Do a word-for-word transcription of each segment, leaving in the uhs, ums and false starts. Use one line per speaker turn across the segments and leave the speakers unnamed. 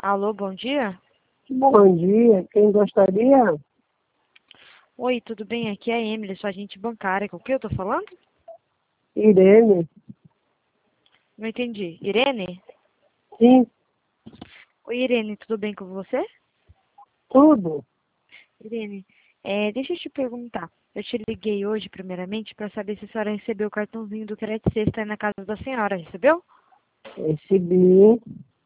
Alô, bom dia?
Bom dia, quem gostaria?
Oi, tudo bem? Aqui é a Emily, sua agente bancária. Com o que eu tô falando?
Irene.
Não entendi. Irene?
Sim,
Oi, Irene, tudo bem com você?
tudo.
Irene, é, deixa eu te perguntar. Eu te liguei hoje, primeiramente, para saber se a senhora recebeu o cartãozinho do Crédito Sexta aí na casa da senhora. Recebeu?
Recebi.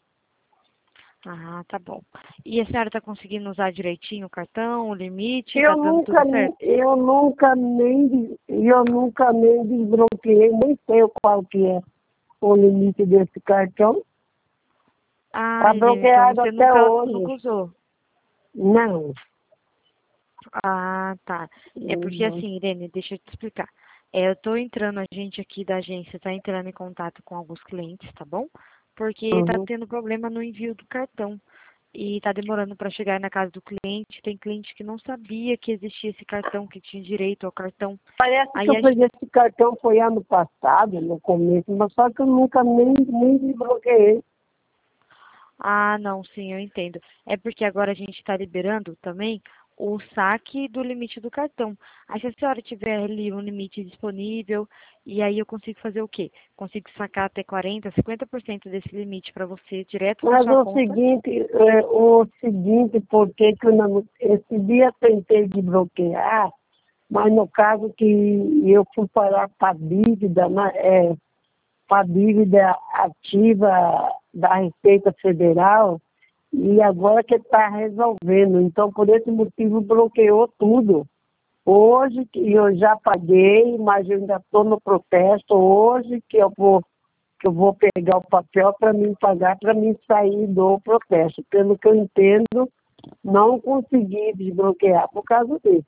Ah, tá bom. E a senhora tá conseguindo usar direitinho o cartão, o limite? Tá
Eu
dando
nunca,
tudo certo?
eu nunca nem, eu nunca nem desbloqueei, nem sei qual que é o limite desse cartão.
Ah,
Está
Irene, então
bloqueado
você
até
nunca,
hoje.
nunca usou.
Não.
Ah, tá. É porque
Uhum.
assim, Irene, deixa eu te explicar. É, eu tô entrando, a gente aqui da agência tá entrando em contato com alguns clientes, tá bom? Porque tá
Uhum.
tendo problema no envio do cartão. E tá demorando para chegar na casa do cliente. Tem cliente que não sabia que existia esse cartão, que tinha direito ao cartão.
Parece que
Aí
eu
a
peguei
gente...
esse cartão foi ano passado, no começo, mas só que eu nunca nem, nem desbloqueei.
Ah, não, sim, eu entendo. É porque agora a gente está liberando também o saque do limite do cartão. Aí se a senhora tiver ali um limite disponível, e aí eu consigo fazer o quê? Consigo sacar até quarenta, cinquenta por cento desse limite para você direto na
Mas
sua
o
conta.
seguinte, é, o seguinte, porque que eu não, esse dia tentei de bloquear, mas no caso que eu fui parar para dívida, né, é, para dívida ativa da Receita Federal, e agora que está resolvendo. Então, por esse motivo, bloqueou tudo. Hoje que eu já paguei, mas eu ainda estou no protesto, hoje que eu vou que eu vou pegar o papel para mim pagar, para mim sair do protesto. Pelo que eu entendo, não consegui desbloquear por causa disso.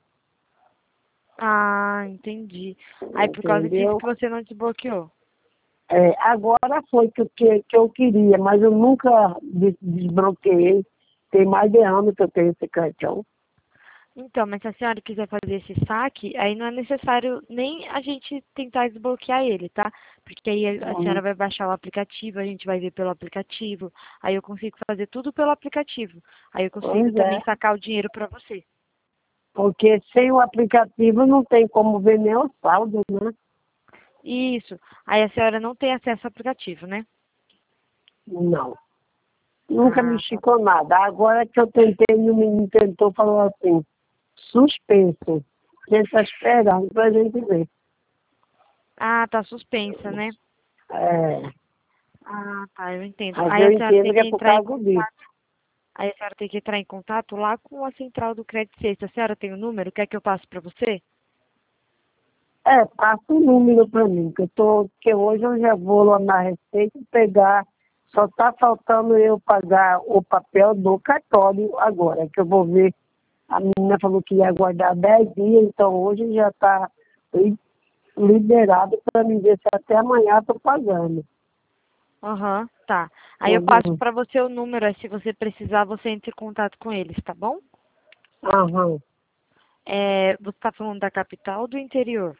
Ah, entendi. Aí por causa disso
Entendeu?
que você não desbloqueou.
É, agora foi que, que, que eu queria, mas eu nunca des- desbloqueei. Tem mais de ano que eu tenho esse cartão.
Então, mas se a senhora quiser fazer esse saque, aí não é necessário nem a gente tentar desbloquear ele, tá? Porque aí a a senhora
Uhum.
vai baixar o aplicativo, a gente vai ver pelo aplicativo, aí eu consigo fazer tudo pelo aplicativo. Aí eu consigo
Pois
também
é,
sacar o dinheiro para você.
porque sem o aplicativo não tem como ver nem o saldo, né?
Isso. Aí a senhora não tem acesso ao aplicativo, né?
Não. Nunca
Ah,
mexi
tá.
com nada. Agora que eu tentei, e o menino tentou, falou assim, suspenso. A gente está esperando para a gente ver.
Ah, tá suspensa, né?
É,
Ah, tá, eu entendo.
mas
Aí
eu
a senhora tem
entendo que
que
é por
entrar em
causa disso.
contato. Aí a senhora tem que entrar em contato lá com a central do Crédito Sexta. A senhora tem o número? Quer que eu passe para você?
É, passa o número para mim, que eu tô, que hoje eu já vou lá na Receita pegar, só está faltando eu pagar o papel do cartório agora, que eu vou ver. A menina falou que ia aguardar dez dias, então hoje já está liberado para me ver se até amanhã estou pagando.
Aham, tá. Aí eu passo
Uhum.
pra você o número, aí se você precisar, você entra em contato com eles, tá bom?
Aham.
É, você tá falando da capital ou do interior?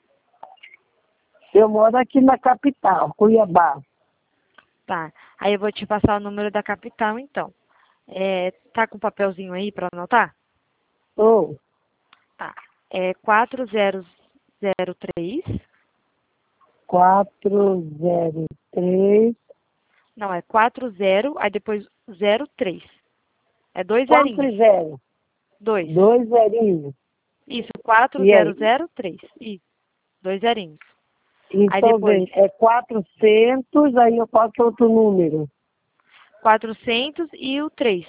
Eu moro aqui na capital, Cuiabá.
Tá. Aí eu vou te passar o número da capital, então. É, tá com o papelzinho aí pra anotar?
Ou
Tá. É quatro zero zero três.
quatro zero três.
Não, é quatro zero, aí depois zero três. É dois zerinhos.
Quantos zero?
Dois.
Dois zerinhos.
Isso, quatro
E
zero
aí?
zero três. Isso, dois zerinhos. Aí
Então
depois
vem, é quatrocentos, aí eu faço outro número.
quatrocentos e o três.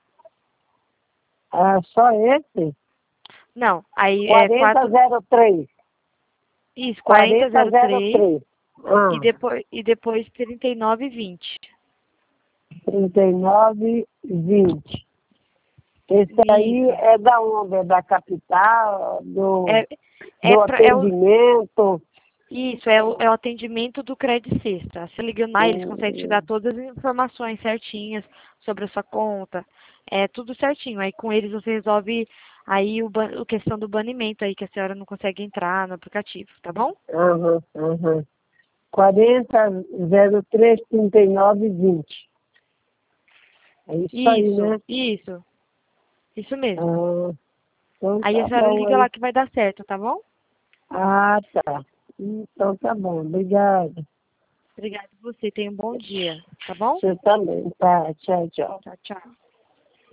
Ah, só esse?
Não, aí é
quarenta
quatro.
zero três.
Isso, quarenta
quarenta
zero
zero
três
três.
e
Ah,
depois, e depois trinta e nove vinte.
trinta e nove vinte. Esse aí
Isso.
é da onde? É da capital, do,
É, é,
do
pra, é o,
atendimento.
isso, é o, é o atendimento do Credit Sexta. Você ligando lá, eles conseguem te dar
Hum,
todas as informações certinhas sobre a sua conta. É tudo certinho. Aí com eles você resolve aí o, ban- o questão do banimento aí, que a senhora não consegue entrar no aplicativo, tá bom?
Aham, aham. quarenta zero três trinta e nove vinte. É isso aí,
Isso,
né?
isso, isso mesmo.
Ah, então
Aí a
tá
senhora
bom
liga
aí.
lá que vai dar certo, tá bom?
Ah, tá. Então tá bom. Obrigada.
Obrigada a você, tenha um bom dia, tá bom?
Você também. Tá, tchau, tchau.
Tchau, tchau.